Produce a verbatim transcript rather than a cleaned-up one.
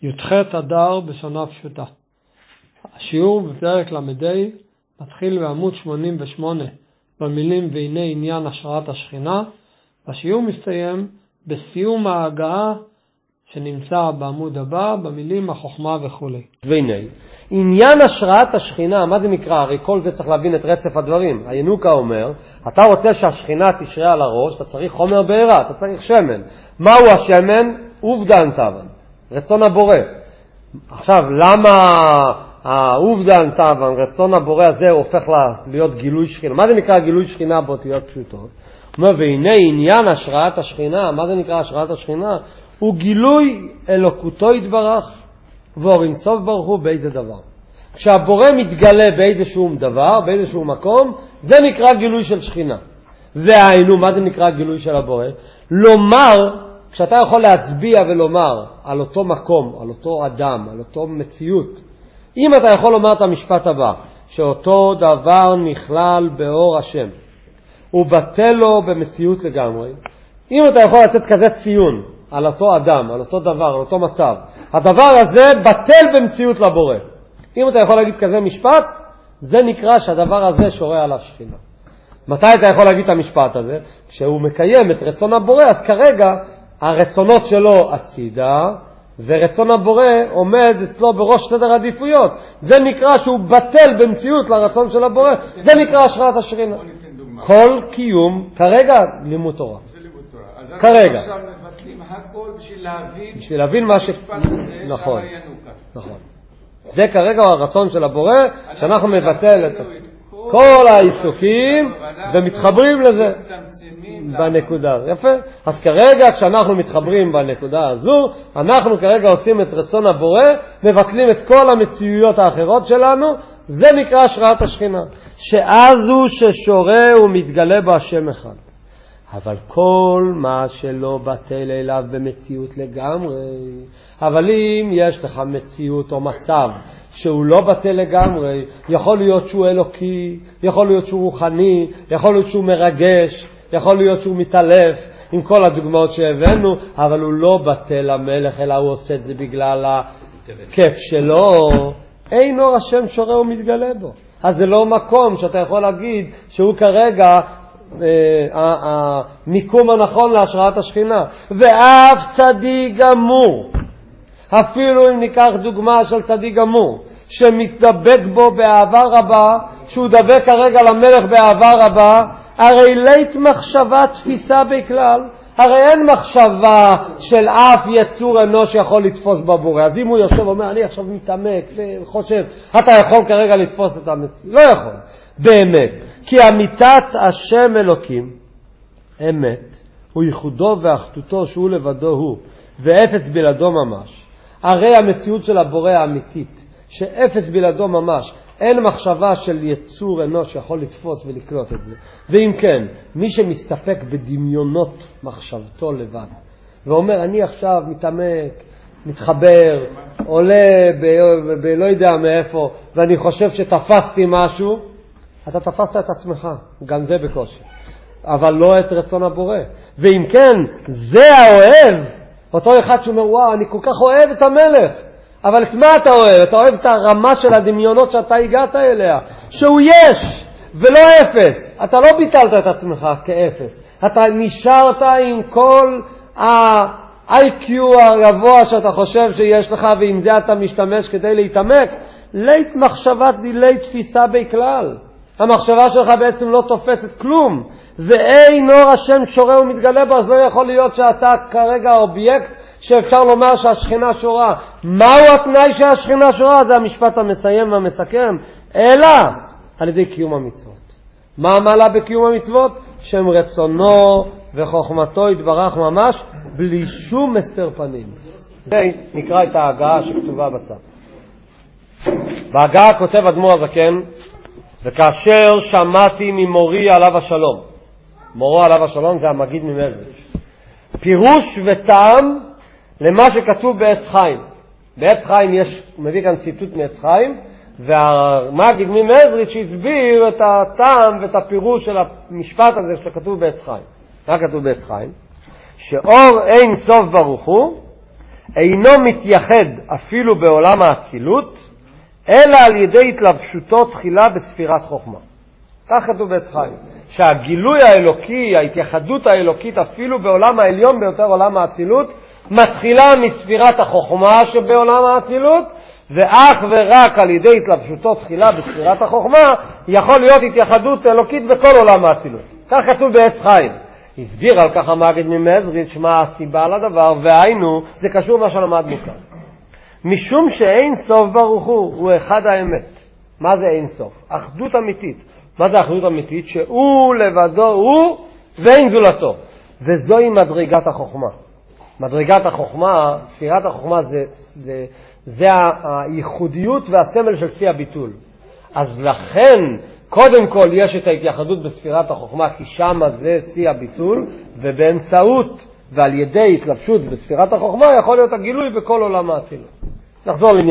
י"ח אדר בשנה פשוטה. השיעור בפרק למדי מתחיל בעמוד שמונים ושמונה במילים והנה עניין השראת השכינה. השיעור מסתיים בסיום ההגעה שנמצא בעמוד הבא במילים החוכמה וכו'. והנה עניין השראת השכינה, מה זה נקרא? הרי כל זה צריך להבין את רצף הדברים. הינוקה אומר, אתה רוצה שהשכינה תשרה על הראש, אתה צריך חומר בעירה, אתה צריך שמן. מהו השמן? עובדן טבן, רצון הבורא. עכשיו, למה העובדן טבן, רצון הבורא הזה, הופך להיות גילוי שכינה? מה זה נקרא גילוי שכינה באותיות פשוטות? אומר, והנה עניין השראת השכינה, מה זה נקרא השראת השכינה? הוא גילוי אלוקותו יתברך ואור אינסוף ברוך הוא באיזה דבר. כשהבורא מתגלה באיזשהו דבר, באיזשהו מקום, זה נקרא גילוי של שכינה. והיינו, מה זה נקרא גילוי של הבורא? לומר, כשאתה יכול להצביע ולומר על אותו מקום, על אותו אדם, על אותו מציאות, אם אתה יכול לומר את המשפט הבא, שאותו דבר נכלל באור השם, הוא בטל לו במציאות לגמרי, אם אתה יכול לתת כזה ציון על אותו אדם, על אותו דבר, על אותו מצב, הדבר הזה בטל במציאות לבורא. אם אתה יכול להגיד כזה משפט, זה נקרא שהדבר הזה שורה על השכינה. מתי אתה יכול להגיד את המשפט הזה? כשהוא מקיים את רצון הבורא, אז כרגע הרצונות שלו הצידה, ורצון הבורא עומד אצלו בראש סדר עדיפויות. זה נקרא שהוא בטל במציאות לרצון של הבורא. זה נקרא השראת השכינה. כל קיום, כרגע לימוד תורה. כרגע. עכשיו מבטלים הכל בשביל להבין. בשביל להבין מה ש... נכון. נכון. זה כרגע הרצון של הבורא, שאנחנו מבטל את כל העיסוקים ומתחברים לזה בנקודה. יפה. אז כרגע כשאנחנו מתחברים בנקודה הזו, אנחנו כרגע עושים את רצון הבורא, מבטלים את כל המציאויות האחרות שלנו, זה נקרא השראת השכינה. שאז הוא ששורה ומתגלה בהשם אחד. אבל כל מה שלא בטל אליו במציאות לגמרי, אבל אם יש לך מציאות או מצב שהוא לא בטל לגמרי, יכול להיות שהוא אלוקי, יכול להיות שהוא רוחני, יכול להיות שהוא מרגש, יכול להיות שהוא מתעלף, עם כל הדוגמאות שהבאנו, אבל הוא לא בטל המלך, אלא הוא עושה את זה בגלל הכיף שלו. אין אור השם שורה ומתגלה בו. אז זה לא מקום שאתה יכול להגיד שהוא כרגע המיקום הנכון להשראת השכינה. ואף צדיק גמור, אפילו אם ניקח דוגמה של צדיק גמור שמתדבק בו באהבה רבה, שהוא דבק כרגע למלך באהבה רבה, הרי לית מחשבה תפיסה בכלל, הרי אין מחשבה של אף יצור אנוש יכול לתפוס בבורא. אז אם הוא יושב ואומר אני עכשיו מתעמק וחושב, אתה יכול כרגע לתפוס את המציאות? לא יכול באמת, כי אמיתת השם אלוקים אמת הוא ייחודו ואחדותו שהוא לבדו הוא ואפס בלעדו ממש. הרי המציאות של הבורא האמיתית שאפס בלעדו ממש, אין מחשבה של יצור אנוש שיכול לתפוס ולקלוט את זה. ואם כן, מי שמסתפק בדמיונות מחשבתו לבד ואומר אני עכשיו מתעמק, מתחבר, עולה ב- ב- לא יודע מאיפה ואני חושב שתפסתי משהו, אתה תפסת את עצמך, גם זה בקושי, אבל לא את רצון הבורא. ואם כן, זה האוהב, אותו אחד שאומר וואו אני כל כך אוהב את המלך, אבל את מה אתה אוהב? אתה אוהב את הרמה של הדמיונות שאתה הגעת אליה, שהוא יש ולא אפס. אתה לא ביטלת את עצמך כאפס, אתה נשארת עם כל ה-איי קיו הגבוה שאתה חושב שיש לך, ועם זה אתה משתמש כדי להתעמק. לית מחשבת דילי תפיסה בכלל, המחשבה שלך בעצם לא תופסת כלום, ואין אור השם שורה ומתגלה בו. אז לא יכול להיות שאתה כרגע אובייקט שאפשר לומר שהשכינה שורה. מהו התנאי שהשכינה שורה? זה המשפט המסיים והמסכם, אלא על ידי קיום המצוות. מה המעלה בקיום המצוות? שם רצונו וחוכמתו יתברך ממש בלי שום מסתר פנים. זה נקרא את ההגעה שכתובה בצד. בהגעה כותב אדמו"ר הזקן, וכאשר שמעתי ממורי עליו השלום, מורו עליו השלום זה המגיד ממזריץ', פירוש וטעם למה שכתוב בעץ חיים. בעץ חיים יש, מביא כאן ציטוט מעץ חיים, והמגיד ממזריץ' הסביר את הטעם ואת הפירוש של המשפט הזה שכתוב בעץ חיים. מה כתוב בעץ חיים? שאור אין סוף ברוך הוא אינו מתייחד אפילו בעולם האצילות, אלא על ידי התלבשותו תחילה בספירת חוכמה. כך כתוב בעץ חיים, שהגילוי האלוקי, ההתייחדות האלוקית אפילו בעולם העליון ביותר עולם האצילות, מתחילה מספירת החוכמה שבעולם האצילות, ואך ורק על ידי התלבשותו תחילה בספירת החוכמה יכול להיות התייחדות אלוקית בכל עולם האצילות. כך כתוב בעץ חיים. הסביר על כך המגד ממזריץ' מה הסיבה לדבר, והיינו, זה קשור מה שלמדנו כאן. משום שאין סוף ברוך הוא, הוא אחד האמת. מה זה אין סוף? אחדות אמיתית. מה זה אחדות אמיתית? שהוא לבדו הוא ואין זולתו. וזוהי מדרגת החוכמה. מדרגת החוכמה, ספירת החוכמה זה, זה, זה הייחודיות והסמל של שיא הביטול. אז לכן, קודם כל יש את ההתייחדות בספירת החוכמה, כי שם זה שיא הביטול, ובאמצעות ועל ידי התלבשות בספירת החוכמה יכול להיות הגילוי בכל עולם האצילות. נחזור לעניין.